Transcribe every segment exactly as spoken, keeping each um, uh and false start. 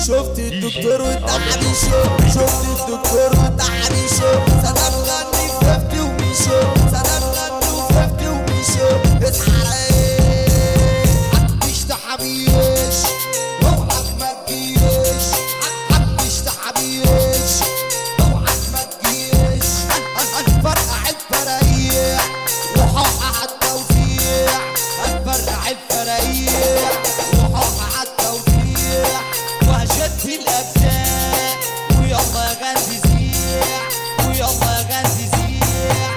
شفت الدكتور والتعبي شو، شفت الدكتور والتعبي شو، سلام غني وففتي ومشو، سلام غني وففتي ومشو. اصحى محدش تحبيش اوعك ما تجيش، محدش تحبيش اوعك ما تجيش. هنفرقع الفرايح وحوحة عالتوزيع، هنفرقع الفرايح وحوحة عالتوزيع، وهشد الأجزاء ويلا يا غازي زيع، ويلا يا غازي زيع.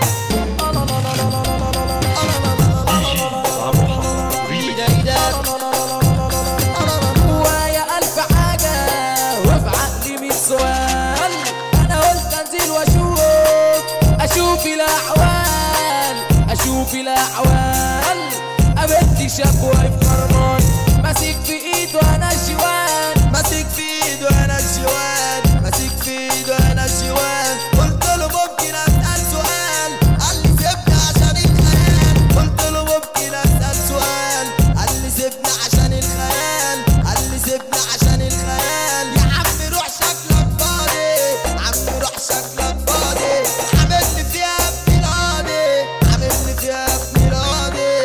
جوايا ألف حاجة وفي عقلي مية سؤال، أنا قلت أنزل وأشوف أشوف الأحوال، أشوف الأحوال. قابلت شاب واقف كرمان ماسك في إيده أنا الجوان، ماسك في إيده أنا الجوان، ماسك في إيده أنا الجوان. قلت له ممكن أسأل سؤال، قال لي سيبني عشان الخيال. قلت له ممكن أسأل سؤال، قال لي سيبني عشان الخيال، قال لي سيبني عشان الخيال. يا عم روح شكلك فاضي، عم روح شكلك فاضي، عاملني فيها ابن القاضي، عاملني فيها ابن القاضي.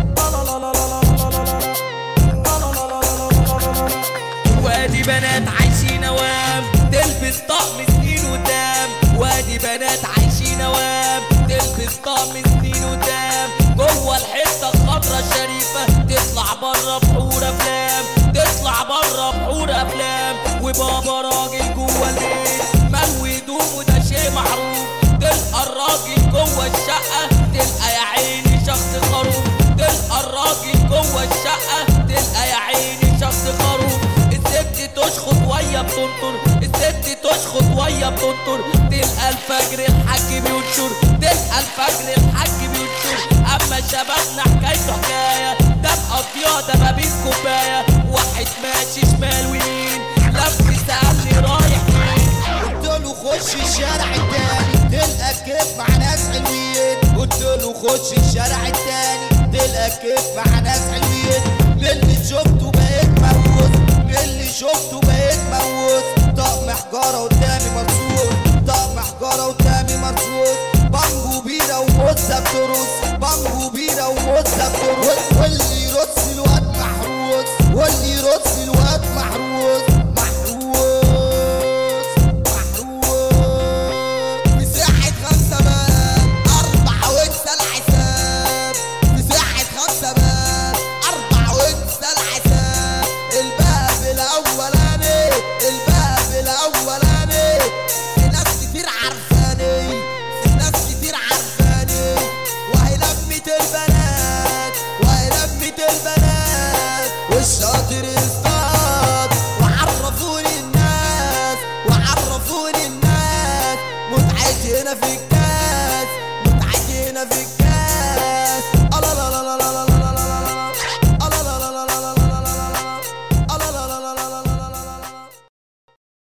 وادي بنات عايشين اوام تلبس طقم سنين قدام، وادي بنات عايشين اوام تلبس طقم سنين قدام. جوه الحته الخضرا الشريفه تطلع بره بحور افلام، تطلع بره بحور افلام. وبابا راجل جوه البيت ملوي هدومه ده شيء معروف. تلقى الراجل جوه الشقه تلقى يا عيني شخص خروف، تلقى الراجل جوه الشقه تلقى يا عيني شخص خروف. الست تشخط ويا بتنطر، الست تشخط ويا بتنطر. تلقى الفجر الحاج بينشر، تلقى الفجر الحاج بينشر. اما شبابنا حكايته حكايه، ده مقضيها دبابيس كوبايه. واحد ماشي شمال ويمين لف سألني رايح فين، قلت له خش الشارع التاني تلقى كيف مع ناس حلوين. قلت له خش الشارع التاني تلقى كيف مع ناس حلوين. من اللي شفته بقيت موز، من اللي شفته بقيت موز. طقم حجاره قدامي مرصوص،